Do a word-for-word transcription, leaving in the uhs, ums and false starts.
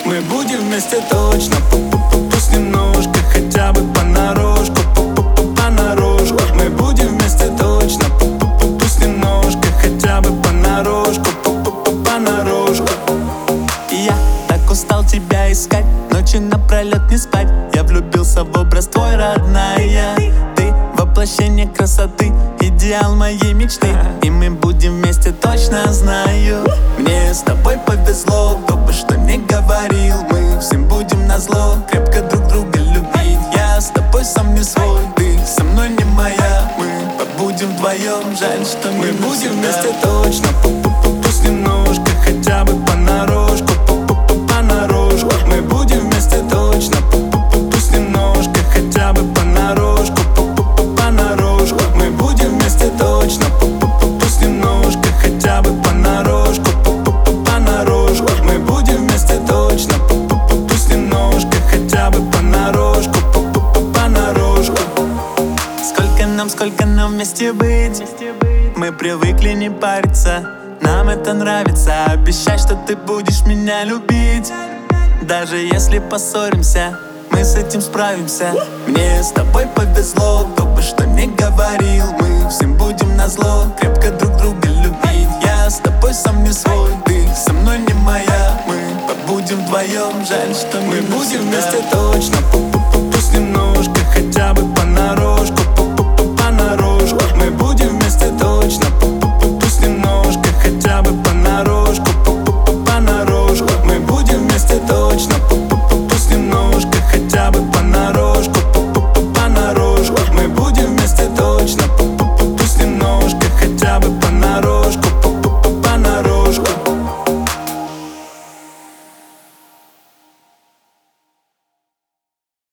Мы будем вместе точно, пусть немножко, хотя бы понарошку, понарошку. Мы будем вместе точно, пусть немножко, хотя бы понарошку, понарошку. Я так устал тебя искать, ночи напролет не спать. Я влюбился в образ твой, родная. Ты воплощение красоты, идеал моей мечты. И мы будем вместе, точно знаю. Мне с тобой повезло, кто бы что ни говорил. Мы всем будем назло, крепко друг друга любить. Я с тобой сам не свой, ты со мной не моя. Мы побудем вдвоем, жаль, что Мы не будем навсегда. вместе точно, пусть немножко, хотя бы понарошку, понарошку. Мы будем вместе точно, пусть немножко, хотя бы понарошку, понарошку. Мы будем вместе точно, пусть немножко, хотя бы понарошку, понарошку. Мы будем вместе точно, пусть немножко, хотя бы понарошку, понарошку. Сколько нам, сколько нам вместе быть? Мы привыкли не париться, нам это нравится. Обещай, что ты будешь меня любить. Даже если поссоримся, мы с этим справимся. Мне с тобой повезло, кто бы что ни говорил. Мы всем будем назло, крепко друг друга любить. Я с тобой сам не свой, ты со мной не моя. Мы побудем вдвоем, жаль, что Мы не будем навсегда. вместе точно,